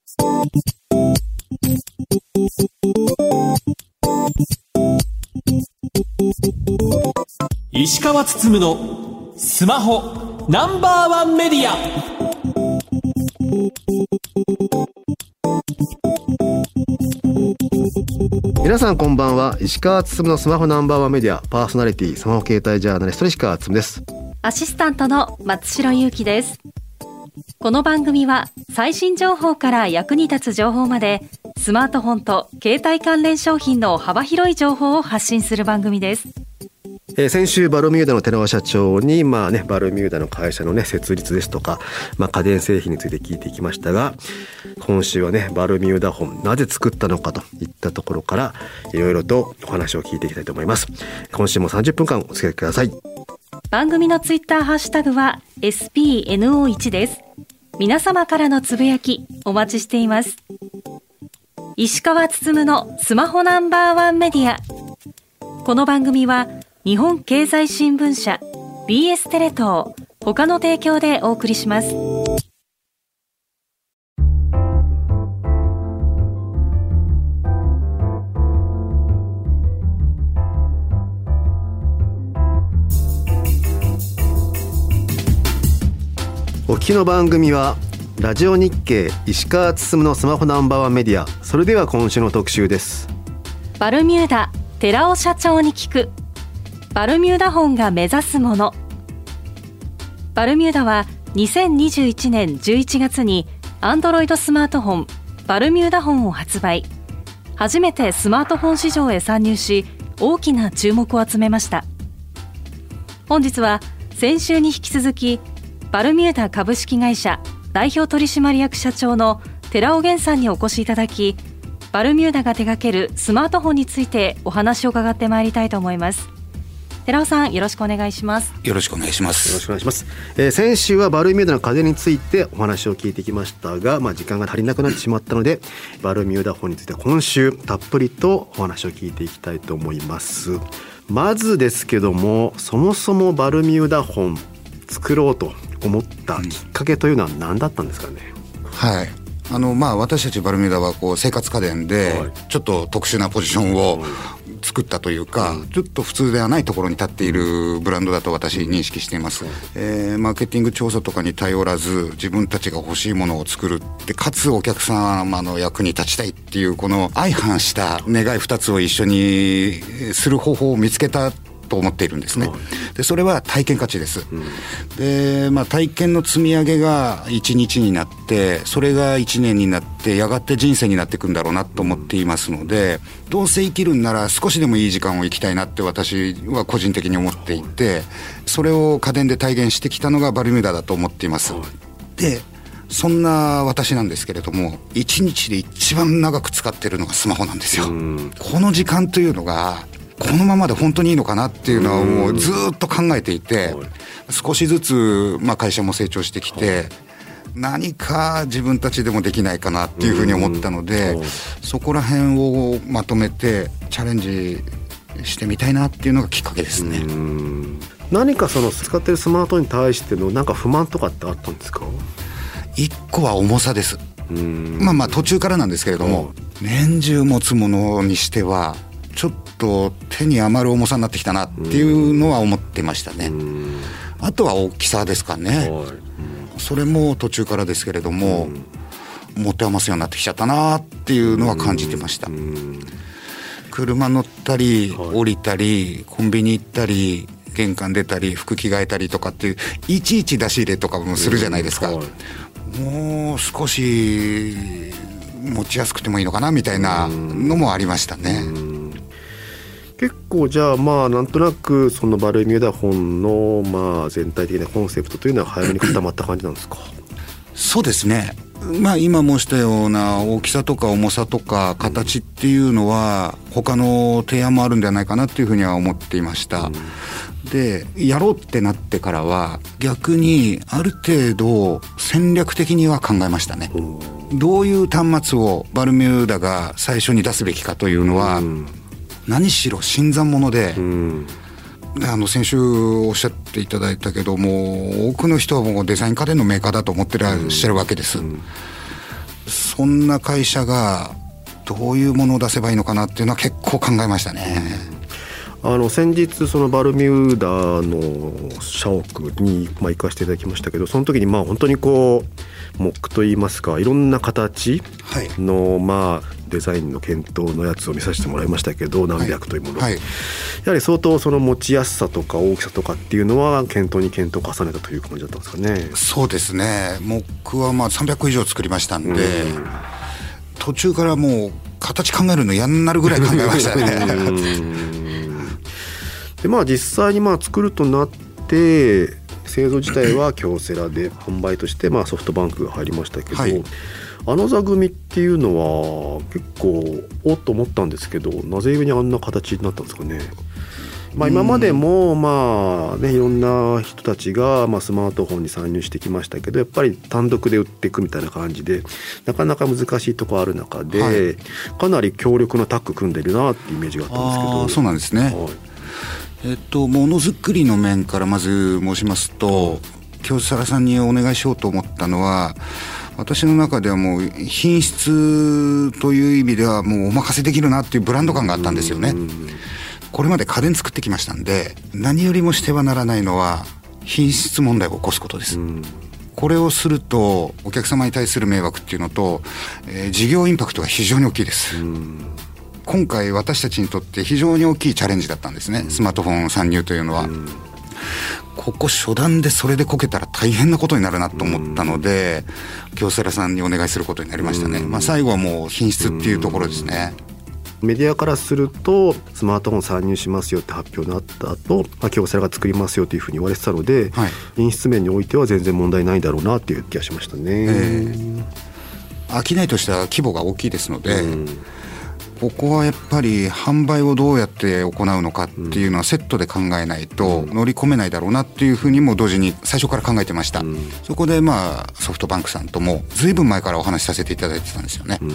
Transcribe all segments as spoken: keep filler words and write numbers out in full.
石川つつむのスマホナンバーワンメディア。 皆さんこんばんは。石川つつむのスマホナンバーワンメディアパーソナリティスマホ携帯ジャーナリスト石川つつむです。 アシスタントの松代ゆうきです。この番組は最新情報から役に立つ情報までスマートフォンと携帯関連商品の幅広い情報を発信する番組です。 えー、先週バルミューダの寺尾社長に、まあね、バルミューダの会社の、ね、設立ですとか、まあ、家電製品について聞いていきましたが、今週はねバルミューダ本なぜ作ったのかといったところからいろいろとお話を聞いていきたいと思います。今週もさんじゅっぷんかんお付き合いください。 番組のツイッターハッシュタグは エスピーエヌオーワン です。皆様からのつぶやきお待ちしています。石川つつむのスマホナンバーワンメディア。この番組は日本経済新聞社 ビーエス テレ東他の提供でお送りします。 お聞きの番組はラジオ日経石川つつむのスマホナンバーワンメディア。それでは今週の特集です。 バルミューダ寺尾社長に聞くバルミューダ本が目指すもの。バルミューダはにせんにじゅういちねんじゅういちがつに Android スマートフォンバルミューダ本を発売。初めてスマートフォン市場へ参入し大きな注目を集めました。本日は先週に引き続きバルミューダ株式会社代表取締役社長の寺尾源さんにお越しいただき、バルミューダが手掛けるスマートフォンについてお話を伺ってまいりたいと思います。寺尾さんよろしくお願いします。 よろしくお願いします。 よろしくお願いします。えー、先週はバルミューダの家電についてお話を聞いてきましたが、まあ、時間が足りなくなってしまったのでバルミューダ本について今週たっぷりとお話を聞いていきたいと思います。まずですけども、そもそもバルミューダ本作ろうと思ったきっかけというのは何だったんですかね。 うん、はいあのまあ、私たちバルミューダはこう生活家電でちょっと特殊なポジションを作ったというか、ちょっと普通ではないところに立っているブランドだと私認識しています。えー、マーケティング調査とかに頼らず自分たちが欲しいものを作るって、かつお客様の役に立ちたいっていうこの相反した願いふたつを一緒にする方法を見つけたと思っているんですね。でそれは体験価値です。うん、で、まあ、体験の積み上げがいちにちになって、それがいちねんになってやがて人生になっていくんだろうなと思っていますので、どうせ生きるんなら少しでもいい時間を生きたいなって私は個人的に思っていて、それを家電で体現してきたのがバルミューダだと思っています。でそんな私なんですけれども、いちにちで一番長く使ってるのがスマホなんですよ。この時間というのがこのままで本当にいいのかなっていうのはもうずっと考えていて、少しずつまあ会社も成長してきて、何か自分たちでもできないかなっていうふうに思ったので、そこら辺をまとめてチャレンジしてみたいなっていうのがきっかけですね。 うん、何かその使ってるスマートフォンに対してのなんか不満とかってあったんですか？ 一個は重さです。うん、まあまあ途中からなんですけれども、年中持つものにしてはちょっと手に余る重さになってきたなっていうのは思ってましたね。うん、あとは大きさですかね。うん、それも途中からですけれども、うん、持て余すようになってきちゃったなっていうのは感じてました。うん、車乗ったり降りたりコンビニ行ったり玄関出たり服着替えたりとかっていういちいち出し入れとかもするじゃないですか。うん、はい、もう少し持ちやすくてもいいのかなみたいなのもありましたね。うん、 結構じゃあまあなんとなくそのバルミューダ本のまあ全体的なコンセプトというのは早めに固まった感じなんですか？ そうですね。まあ今申したような大きさとか重さとか形っていうのは他の提案もあるんではないかなっていうふうには思っていました。うん、でやろうってなってからは逆にある程度戦略的には考えましたね。うん、どういう端末をバルミューダが最初に出すべきかというのは、うん、何しろ新参者で、うん、あの先週おっしゃっていただいたけども多くの人はもうデザイン家電のメーカーだと思ってらっしゃるわけです。うんうん、 そんな会社がどういうものを出せばいいのかなっていうのは結構考えましたね。 あの先日そのバルミューダの社屋にまあ行かせていただきましたけど、その時にまあ本当にこうモックといいますか、いろんな形のまあデザインの検討のやつを見させてもらいましたけど、何百というもの、はいはい、やはり相当その持ちやすさとか大きさとかっていうのは検討に検討を重ねたという感じだったんですかね。 そうですね、モックはまあさんびゃっこ以上作りましたんで、うん、途中からもう形考えるの嫌になるぐらい考えましたね。 でまあ、実際にまあ作るとなって製造自体は京セラで販売としてまあソフトバンクが入りましたけど、はい、あの座組っていうのは結構おっと思ったんですけど、なぜにあんな形になったんですかね。まあ、今までもまあねいろんな人たちがまあスマートフォンに参入してきましたけど、やっぱり単独で売っていくみたいな感じでなかなか難しいところある中で、はい、かなり強力なタッグ組んでるなっていうイメージがあったんですけど。 あ、そうなんですね、はい。えっと、ものづくりの面からまず申しますと、京セラさんにお願いしようと思ったのは、私の中ではもう品質という意味ではもうお任せできるなっていうブランド感があったんですよね。これまで家電作ってきましたんで、何よりもしてはならないのは品質問題を起こすことです。これをするとお客様に対する迷惑っていうのと、えー、事業インパクトが非常に大きいです。今回私たちにとって非常に大きいチャレンジだったんですね、スマートフォン参入というのは、うん、ここ初段でそれでこけたら大変なことになるなと思ったので、うん、京セラさんにお願いすることになりましたね、うん。まあ、最後はもう品質っていうところですね、 うん。メディアからするとスマートフォン参入しますよって発表になった後、まあ、京セラが作りますよというふうに言われてたので、はい、品質面においては全然問題ないだろうなっていう気がしましたね、えー、商いとしては規模が大きいですので、うん、ここはやっぱり販売をどうやって行うのかっていうのはセットで考えないと乗り込めないだろうなっていうふうにも同時に最初から考えてました、うん、そこでまあソフトバンクさんともずいぶん前からお話しさせていただいてたんですよね、うん、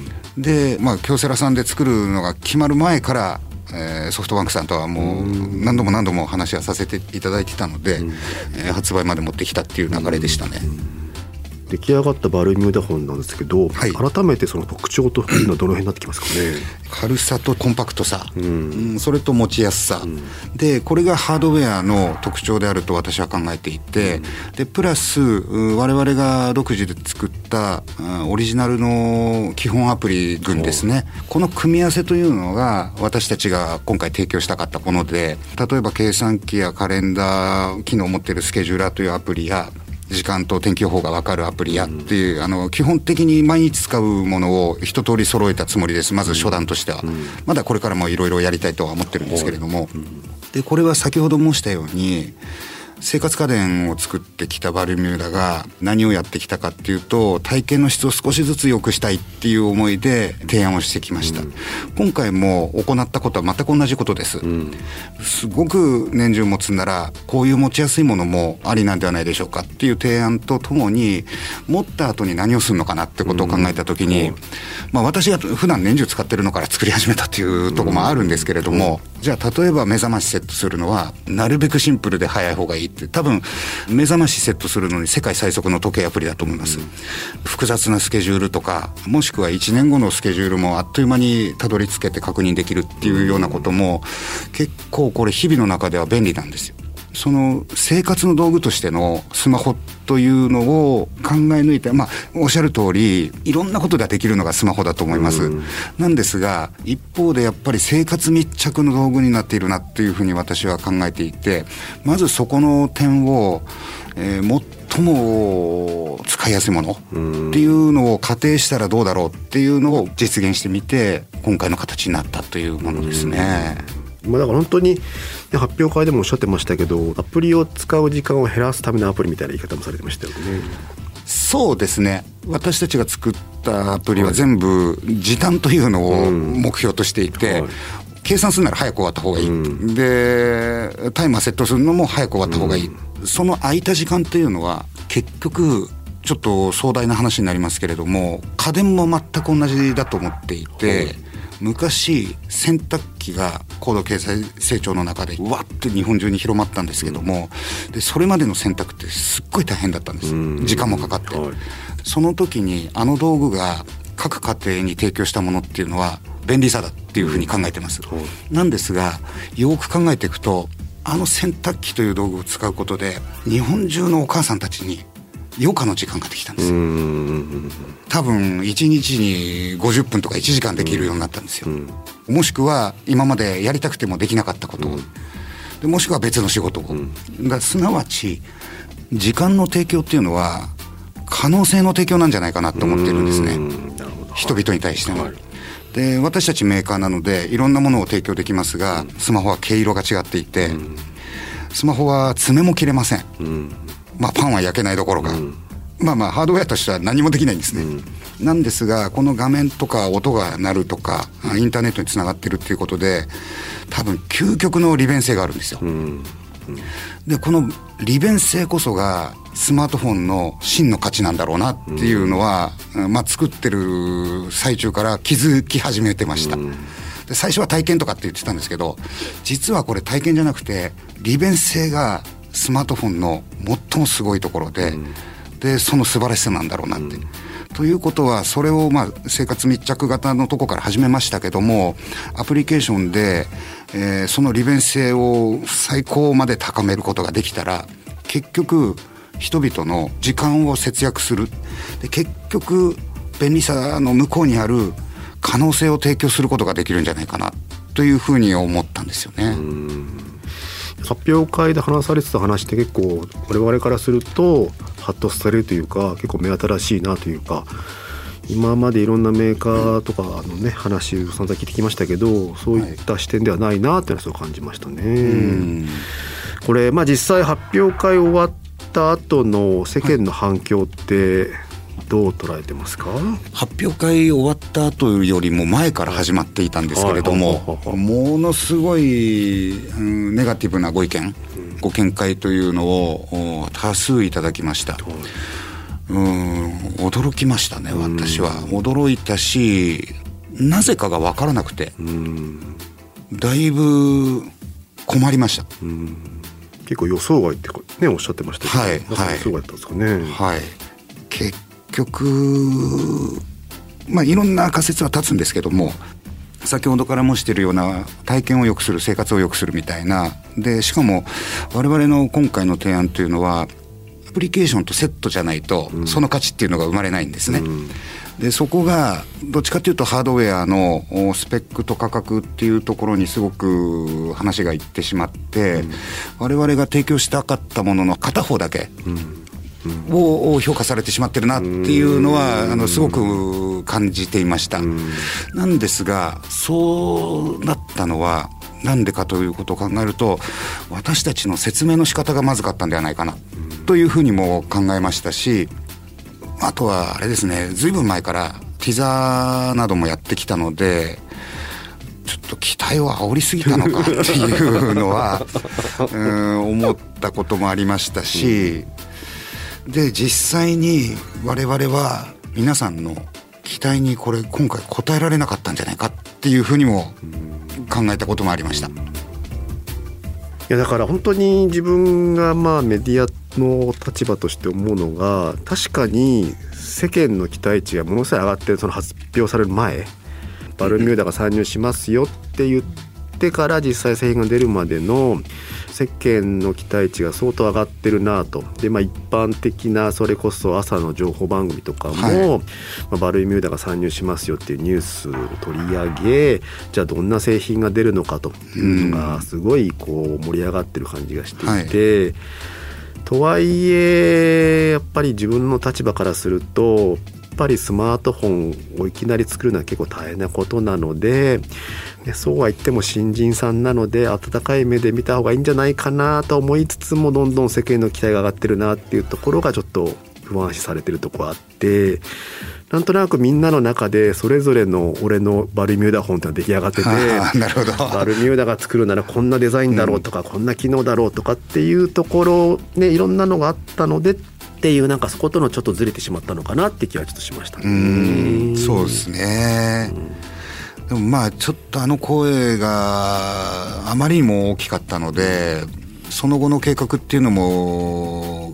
でまあ京セラさんで作るのが決まる前から、えー、ソフトバンクさんとはもう何度も何度も話はさせていただいてたので、うん、えー、発売まで持ってきたっていう流れでしたね、うん。 出来上がったバルミューダ本なんですけど、はい、改めてその特徴というのはどの辺になってきますかね。 軽さとコンパクトさ、うん、それと持ちやすさ、うん、でこれがハードウェアの特徴であると私は考えていて、うん、でプラス我々が独自で作ったオリジナルの基本アプリ群ですね、この組み合わせというのが私たちが今回提供したかったもので、例えば計算機やカレンダー機能を持っているスケジューラーというアプリや時間と天気予報が分かるアプリやっていう、うん、あの基本的に毎日使うものを一通り揃えたつもりです。まず初段としては、うん、まだこれからもいろいろやりたいとは思ってるんですけれども、うん、でこれは先ほど申したように生活家電を作ってきたバルミューダが何をやってきたかっていうと、体験の質を少しずつ良くしたいっていう思いで提案をしてきました、うん、今回も行ったことは全く同じことです、うん、すごく年中持つならこういう持ちやすいものもありなんではないでしょうかっていう提案とともに、持った後に何をするのかなってことを考えた時に、うん、まあ、私が普段年中使ってるのから作り始めたっていうところもあるんですけれども、うん、じゃあ例えば目覚ましセットするのはなるべくシンプルで早い方がいいって、多分目覚ましセットするのに世界最速の時計アプリだと思います、うん、複雑なスケジュールとか、もしくはいちねんごのスケジュールもあっという間にたどり着けて確認できるっていうようなことも結構これ日々の中では便利なんですよ。その生活の道具としてのスマホというのを考え抜いて、まあ、おっしゃる通りいろんなことができるのがスマホだと思います、うん、なんですが一方でやっぱり生活密着の道具になっているなっていうふうに私は考えていて、まずそこの点を、えー、最も使いやすいものっていうのを仮定したらどうだろうっていうのを実現してみて今回の形になったというものですね、 うん、まあ、だから本当に発表会でもおっしゃってましたけど、アプリを使う時間を減らすためのアプリみたいな言い方もされてましたよね。 そうですね、私たちが作ったアプリは全部時短というのを目標としていて、はいはい、計算するなら早く終わった方がいい、うん、でタイマーセットするのも早く終わった方がいい、うん、その空いた時間というのは結局ちょっと壮大な話になりますけれども、家電も全く同じだと思っていて、はい、昔洗濯機が高度経済成長の中でわって日本中に広まったんですけども、でそれまでの洗濯ってすっごい大変だったんです、時間もかかって、はい、 その時にあの道具が各家庭に提供したものっていうのは便利さだっていうふうに考えてます、うん、なんですがよく考えていくとあの洗濯機という道具を使うことで日本中のお母さんたちに余暇の時間ができたんですよ。多分いちにちにごじゅっぷんとかいちじかんできるようになったんですよ、うんうん、もしくは今までやりたくてもできなかったことを、うん、でもしくは別の仕事を、うん、だすなわち時間の提供っていうのは可能性の提供なんじゃないかなと思ってるんですね、人々に対しても、はい、で私たちメーカーなのでいろんなものを提供できますが、うん、スマホは毛色が違っていて、うん、スマホは爪も切れません、うん、まあパンは焼けないどころか、うん、まあまあハードウェアとしては何もできないんですね、うん、なんですがこの画面とか音が鳴るとかインターネットにつながってるっていうことで多分究極の利便性があるんですよ、うんうん、でこの利便性こそがスマートフォンの真の価値なんだろうなっていうのは、うん、まあ作ってる最中から気づき始めてました、うん、で最初は体験とかって言ってたんですけど実はこれ体験じゃなくて利便性がスマートフォンの最もすごいところで、うん、でその素晴らしさなんだろうなって、うん、ということはそれをまあ生活密着型のとこから始めましたけどもアプリケーションで、えー、その利便性を最高まで高めることができたら結局人々の時間を節約するで結局便利さの向こうにある可能性を提供することができるんじゃないかなというふうに思ったんですよね。うん、 発表会で話されてた話って結構我々からするとハッとされるというか結構目新しいなというか今までいろんなメーカーとかのね話を散々聞いてきましたけどそういった視点ではないなっていうのはそう感じましたね。うん、これまあ実際発表会終わった後の世間の反響ってどう捉えてますか？ 発表会終わった後よりも前から始まっていたんですけれども、ものすごい、うん、ネガティブなご意見、うん、ご見解というのを多数いただきました。うん、驚きましたね。私は驚いたしなぜかが分からなくて、うん、だいぶ困りました。うん、 結構予想外ってねおっしゃってましたけど、 はいはい、 予想外だったんですかね。 はい、結局まあいろんな仮説は立つんですけども先ほどからもしているような体験を良くする生活を良くするみたいなでしかも我々の今回の提案というのはアプリケーションとセットじゃないとその価値っていうのが生まれないんですね、うん、でそこがどっちかというとハードウェアのスペックと価格っていうところにすごく話がいってしまって、うん、我々が提供したかったものの片方だけ、うんを評価されてしまってるなっていうのはあのすごく感じていました。なんですがそうなったのはなんでかということを考えると私たちの説明の仕方がまずかったんではないかなというふうにも考えましたしあとはあれですねずいぶん前からティザーなどもやってきたのでちょっと期待を煽りすぎたのかっていうのはうん思ったこともありましたしで実際に我々は皆さんの期待にこれ今回応えられなかったんじゃないかっていうふうにも考えたこともありました。いやだから本当に自分がまあメディアの立場として思うのが確かに世間の期待値がものすごい上がってその発表される前バルミューダが参入しますよって言ってから実際製品が出るまでの世間の期待値が相当上がってるなとで、まあ、一般的なそれこそ朝の情報番組とかも、はいまあ、バルミューダが参入しますよっていうニュースを取り上げじゃあどんな製品が出るのかというのがすごいこう盛り上がってる感じがしていて、はい、とはいえやっぱり自分の立場からするとやっぱりスマートフォンをいきなり作るのは結構大変なことなので、ね、そうは言っても新人さんなので温かい目で見た方がいいんじゃないかなと思いつつもどんどん世間の期待が上がってるなっていうところがちょっと不安視されてるところあってなんとなくみんなの中でそれぞれの俺のバルミューダ本ってのが出来上がっててなるほどバルミューダが作るならこんなデザインだろうとか、うん、こんな機能だろうとかっていうところ、ね、いろんなのがあったのでっていうなんかそことのちょっとずれてしまったのかなって気はちょっとしましたね。 うんそうですね、うん、でもまあちょっとあの声があまりにも大きかったのでその後の計画っていうのも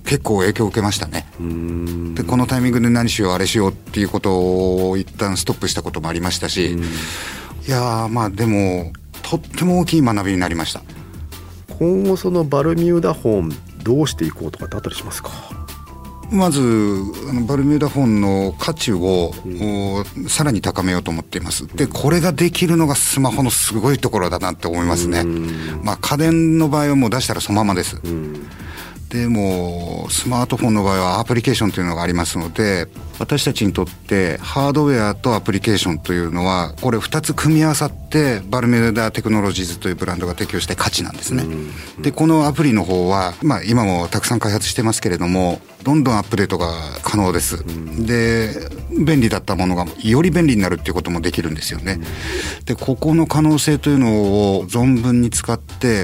結構影響を受けましたね。うーんでこのタイミングで何しようあれしようっていうことを一旦ストップしたこともありましたし、いやまあでもとっても大きい学びになりました。 今後そのバルミューダ本どうしていこうとかってあったりしますか？ まずあのバルミューダ本の価値を、うん、さらに高めようと思っています。でこれができるのがスマホのすごいところだなって思いますね。まあ、家電の場合はもう出したらそのままです。でもスマートフォンの場合はアプリケーションというのがありますので、私たちにとってハードウェアとアプリケーションというのはこれふたつ組み合わさってバルミューダテクノロジーズというブランドが提供した価値なんですね。でこのアプリの方は、まあ、今もたくさん開発してますけれどもどんどんアップデートが可能です。で便利だったものがより便利になるっていうこともできるんですよね。でここの可能性というのを存分に使って、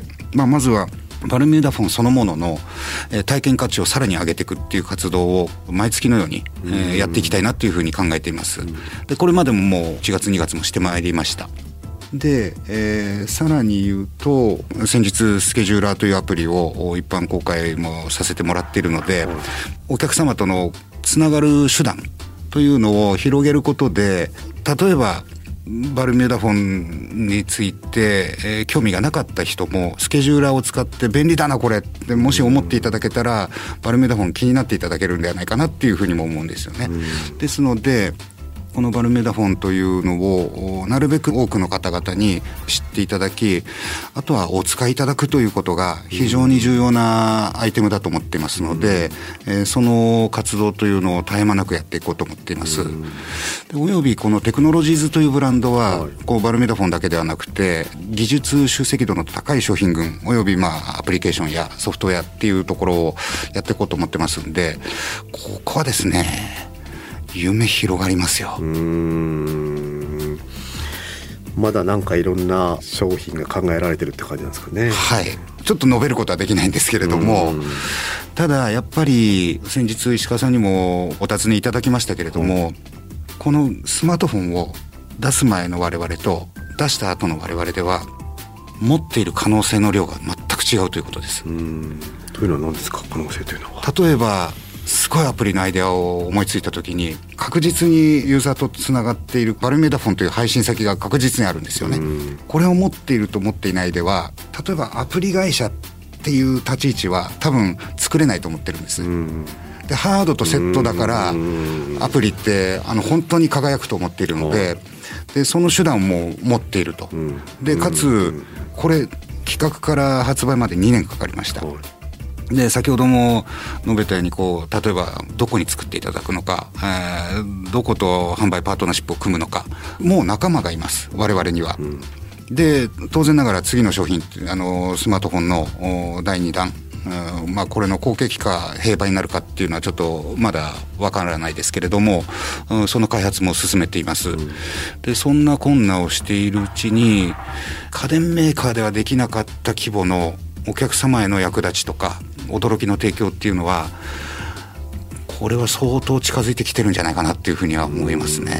まあ、まずはバルミューダフォンそのものの、えー、体験価値をさらに上げていくっていう活動を毎月のように、えー、やっていきたいなというふうに考えています。でこれまでももういちがつにがつもしてまいりました。で、えー、さらに言うと先日スケジューラーというアプリを一般公開もさせてもらっているので、お客様とのつながる手段というのを広げることで、例えばバルミューダフォンについて、えー、興味がなかった人もスケジューラーを使って便利だなこれってもし思っていただけたらバルミューダフォン気になっていただけるんではないかなっていうふうにも思うんですよね。ですのでこのバルミューダフォンというのをなるべく多くの方々に知っていただき、あとはお使いいただくということが非常に重要なアイテムだと思っていますので、えー、その活動というのを絶え間なくやっていこうと思っています。でおよびこのテクノロジーズというブランドは、こうバルミューダフォンだけではなくて技術集積度の高い商品群およびまあアプリケーションやソフトウェアっていうところをやっていこうと思ってますんで、ここはですね夢広がりますよ。うーんまだなんかいろんな商品が考えられてるって感じなんですかね。 はい、ちょっと述べることはできないんですけれども、ただやっぱり先日石川さんにもお尋ねいただきましたけれども、うん、このスマートフォンを出す前の我々と出した後の我々では持っている可能性の量が全く違うということです。 うーんというのは何ですか、可能性というのは。 例えばすごいアプリのアイデアを思いついた時に確実にユーザーとつながっているバルミューダフォンという配信先が確実にあるんですよね。これを持っていると持っていないでは、例えばアプリ会社っていう立ち位置は多分作れないと思ってるんです。でハードとセットだからアプリってあの本当に輝くと思っているので、でその手段も持っていると。でかつこれ企画から発売までにねんかかりました。で先ほども述べたようにこう例えばどこに作っていただくのか、えー、どこと販売パートナーシップを組むのか、もう仲間がいます我々には、うん、で当然ながら次の商品あのスマートフォンのだいにだん、うん、まあ、これの後継機か併売になるかっていうのはちょっとまだわからないですけれども、うん、その開発も進めています、うん、でそんな困難をしているうちに家電メーカーではできなかった規模のお客様への役立ちとか驚きの提供っていうのはこれは相当近づいてきてるんじゃないかなっていうふうには思いますね。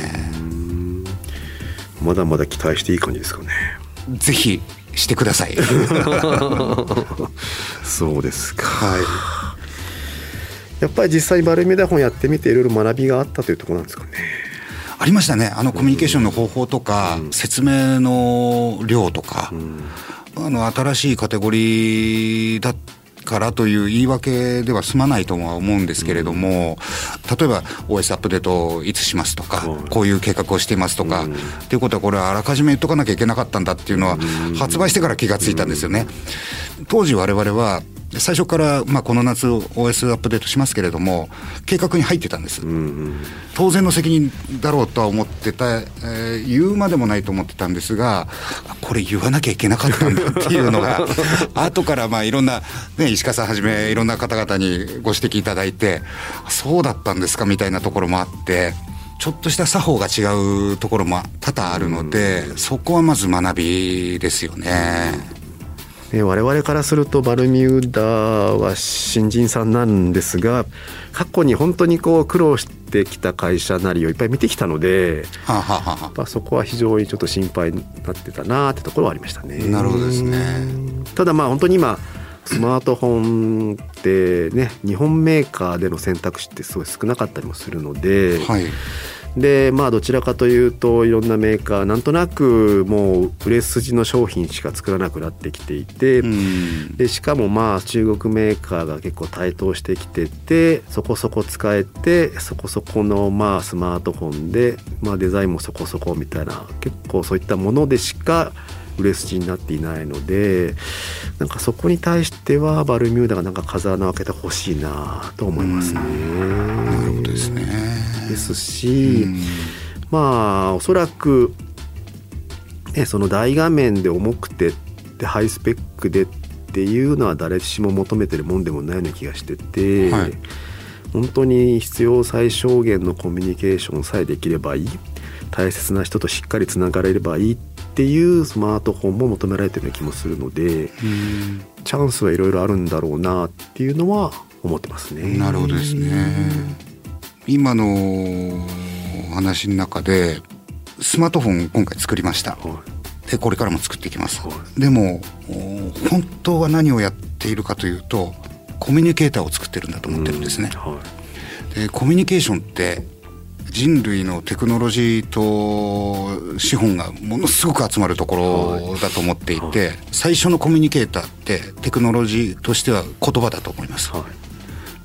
まだまだ期待していい感じですかね。 ぜひしてくださいそうですか、はい、やっぱり実際バルミューダフォンやってみていろいろ学びがあったというところなんですかね。 ありましたね。あのコミュニケーションの方法とか、うん、説明の量とか、うん、あの新しいカテゴリーだからという言い訳では済まないとは思うんですけれども、うん、例えば オーエス アップデートをいつしますとか、うん、こういう計画をしていますとか、うん、っていうことはこれはあらかじめ言っとかなきゃいけなかったんだっていうのは発売してから気がついたんですよね。当時我々は最初から、まあ、この夏 オーエス アップデートしますけれども計画に入ってたんです、うんうん、当然の責任だろうとは思ってた、えー、言うまでもないと思ってたんですが、これ言わなきゃいけなかったんだっていうのが後からまあいろんな、ね、石川さんはじめいろんな方々にご指摘いただいてそうだったんですかみたいなところもあって、ちょっとした作法が違うところも多々あるので、うん、そこはまず学びですよね。 我々からするとバルミューダは新人さんなんですが、過去に本当にこう苦労してきた会社なりをいっぱい見てきたので、はははやっぱそこは非常にちょっと心配になってたなってところはありましたね。 なるほどですね。 ただまあ本当に今スマートフォンってね、日本メーカーでの選択肢ってすごい少なかったりもするので、はい、でまあどちらかというといろんなメーカーなんとなくもう売れ筋の商品しか作らなくなってきていて、うん、でしかもまあ中国メーカーが結構台頭してきてて、そこそこ使えてそこそこのまあスマートフォンで、まあ、デザインもそこそこみたいな、結構そういったものでしか売れ筋になっていないので、なんかそこに対してはバルミューダがなんか風穴を開けてほしいなと思いますね。 なるほどですね。 ですし、まあおそらく、ね、その大画面で重くてでハイスペックでっていうのは誰しも求めてるもんでもないような気がしてて、はい、本当に必要最小限のコミュニケーションさえできればいい、大切な人としっかりつながれればいいっていうスマートフォンも求められてるような気もするので、うん、チャンスはいろいろあるんだろうなっていうのは思ってますね。 なるほどですね。今のお話の中でスマートフォン今回作りました、はい、でこれからも作っていきます、はい、でも本当は何をやっているかというとコミュニケーターを作ってるんだと思ってるんですね、うんはい、でコミュニケーションって人類のテクノロジーと資本がものすごく集まるところだと思っていて、はいはい、最初のコミュニケーターってテクノロジーとしては言葉だと思います、はい、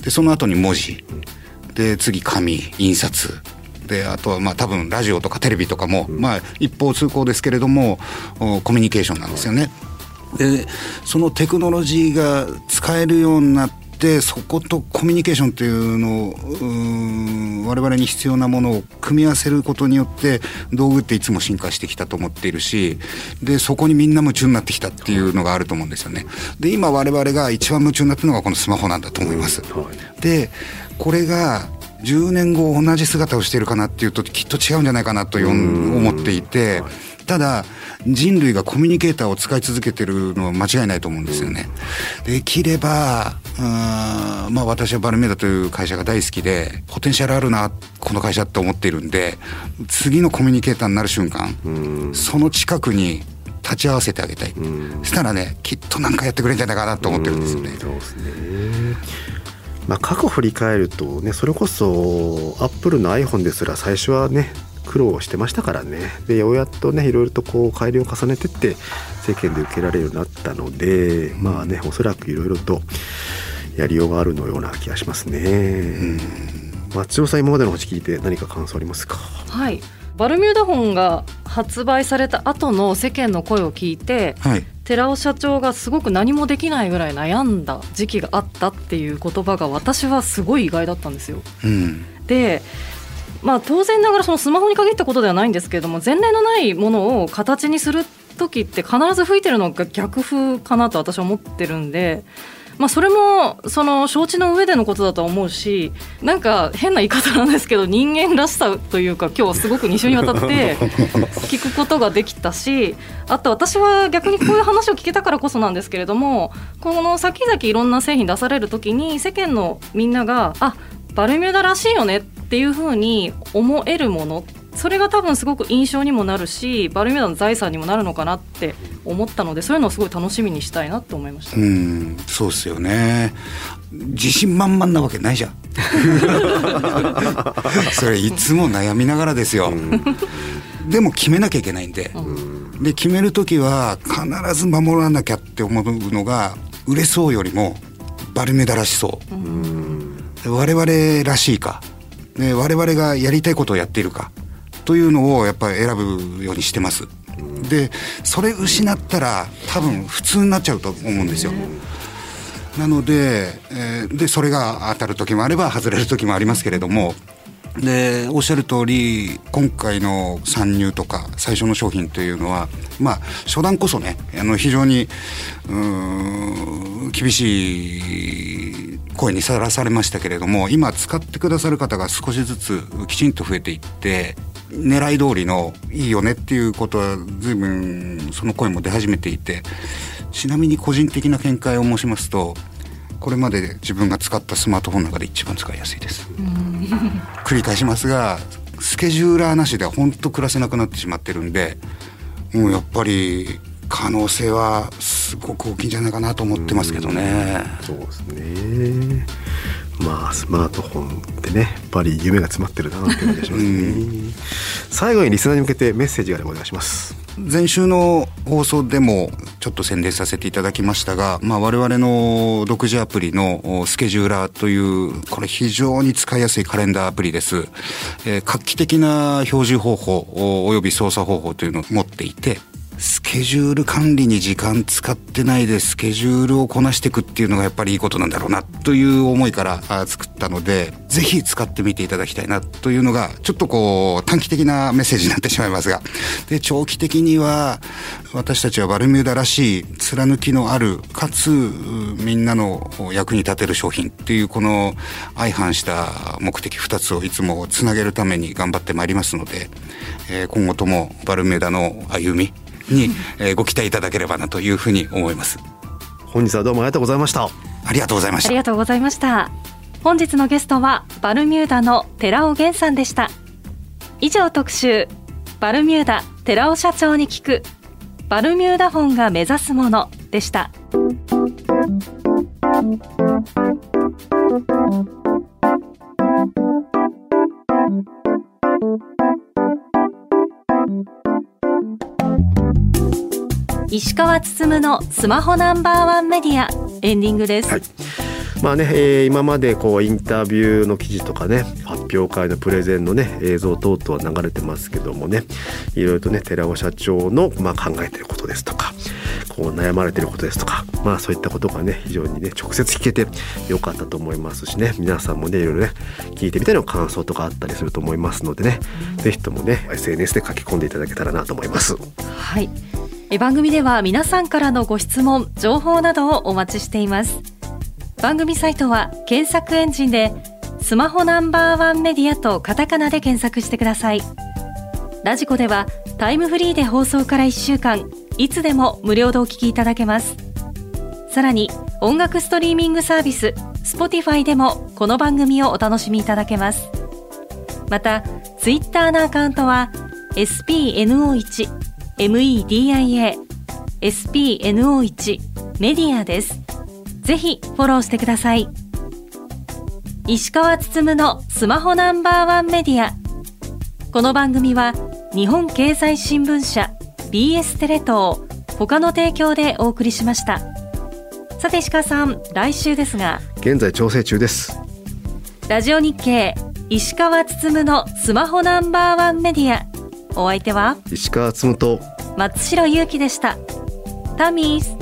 でその後に文字で次紙、印刷で、あとはまあ多分ラジオとかテレビとかも、うん、まあ一方通行ですけれどもコミュニケーションなんですよね。でそのテクノロジーが使えるようになってそことコミュニケーションというのをうーん我々に必要なものを組み合わせることによって道具っていつも進化してきたと思っているし、でそこにみんな夢中になってきたっていうのがあると思うんですよね。で今我々が一番夢中になっているのがこのスマホなんだと思います、うんはい、でこれがじゅうねんご同じ姿をしているかなっていうときっと違うんじゃないかなと思っていて、ただ人類がコミュニケーターを使い続けているのは間違いないと思うんですよね。できればうーん、まあ、私はバルミューダという会社が大好きでポテンシャルあるなこの会社って思っているんで、次のコミュニケーターになる瞬間その近くに立ち会わせてあげたい。そしたらねきっと何かやってくれるんじゃないかなと思ってるんですよね。 そうですね。まあ、過去振り返るとね、それこそアップルの iPhone ですら最初はね苦労してましたからね。でようやっとねいろいろとこう改良を重ねてって世間で受けられるようになったので、まあねおそらくいろいろとやりようがあるのような気がしますね。うん松尾さん今までの話聞いて何か感想ありますか？ はい、バルミューダ本が発売された後の世間の声を聞いて、はい、寺尾社長がすごく何もできないぐらい悩んだ時期があったっていう言葉が私はすごい意外だったんですよ、うん、で、まあ、当然ながらそのスマホに限ったことではないんですけれども、前例のないものを形にする時って必ず吹いてるのが逆風かなと私は思ってるんで、まあ、それもその承知の上でのことだと思うし、なんか変な言い方なんですけど人間らしさというか今日すごくに週にわたって聞くことができたし、あと私は逆にこういう話を聞けたからこそなんですけれども、この先々いろんな製品出されるときに世間のみんながあバルミューダらしいよねっていう風に思えるもの、それが多分すごく印象にもなるしバルミューダの財産にもなるのかなって思ったので、そういうのをすごい楽しみにしたいなと思いました。 うんそうですよね。自信満々なわけないじゃんそれいつも悩みながらですよでも決めなきゃいけないんで、うん、で決めるときは必ず守らなきゃって思うのが売れそうよりもバルミューダらしそう、うん、我々らしいか、ね、我々がやりたいことをやっているかというのをやっぱり選ぶようにしてます。でそれ失ったら多分普通になっちゃうと思うんですよ。なので、えー、でそれが当たる時もあれば外れる時もありますけれども、でおっしゃる通り今回の参入とか最初の商品というのは、まあ初段こそねあの非常にうーん厳しい声にさらされましたけれども、今使ってくださる方が少しずつきちんと増えていって狙い通りのいいよねっていうことは随分その声も出始めていて、ちなみに個人的な見解を申しますと、これまで自分が使ったスマートフォンの中で一番使いやすいです。繰り返しますがスケジューラーなしでは本当暮らせなくなってしまってるんで、もうやっぱり可能性はすごく大きいんじゃないかなと思ってますけどね。 そうですね。まあスマートフォンってねやっぱり夢が詰まってるなという感じがしますね。最後にリスナーに向けてメッセージがあればお願いします。 前週の放送でもちょっと宣伝させていただきましたが、まあ、我々の独自アプリのスケジューラーというこれ非常に使いやすいカレンダーアプリです、えー、画期的な表示方法および操作方法というのを持っていて、スケジュール管理に時間使ってないでスケジュールをこなしていくっていうのがやっぱりいいことなんだろうなという思いから作ったので、ぜひ使ってみていただきたいなというのがちょっとこう短期的なメッセージになってしまいますが、で長期的には私たちはバルミューダらしい貫きのあるかつみんなの役に立てる商品っていうこの相反した目的ふたつをいつもつなげるために頑張ってまいりますので、えー、今後ともバルミューダの歩みにご期待いただければなというふうに思います。 本日はどうもありがとうございました。 ありがとうございました。 ありがとうございました。本日のゲストはバルミューダの寺尾源さんでした。以上特集バルミューダ寺尾社長に聞くバルミューダ本が目指すものでした。石川つつむのスマホナンバーワンメディアエンディングです。 はい、まあねえー、今までこうインタビューの記事とかね発表会のプレゼンのね映像等々は流れてますけどもね、いろいろとね寺尾社長の、まあ、考えていることですとかこう悩まれていることですとか、まあそういったことがね非常にね直接聞けてよかったと思いますしね、皆さんもねいろいろね聞いてみたいの感想とかあったりすると思いますのでね、ぜひともね エスエヌエス で書き込んでいただけたらなと思います。 はい、え番組では皆さんからのご質問情報などをお待ちしています。番組サイトは検索エンジンでスマホナンバーワンメディアとカタカナで検索してください。ラジコではタイムフリーで放送からいっしゅうかんいつでも無料でお聞きいただけます。さらに音楽ストリーミングサービス Spotify でもこの番組をお楽しみいただけます。またツイッターのアカウントは エスピーエヌオーワンエムイーディーアイエー エスピーエヌオーワン メディアです。ぜひフォローしてください。石川つつむのスマホナンバーワンメディア。この番組は日本経済新聞社 ビーエス テレ東他の提供でお送りしました。さて石川さん、来週ですが現在調整中です。 ラジオ日経石川つつむのスマホナンバーワンメディア、お相手は石川つつむと松代ゆうきでした。タミース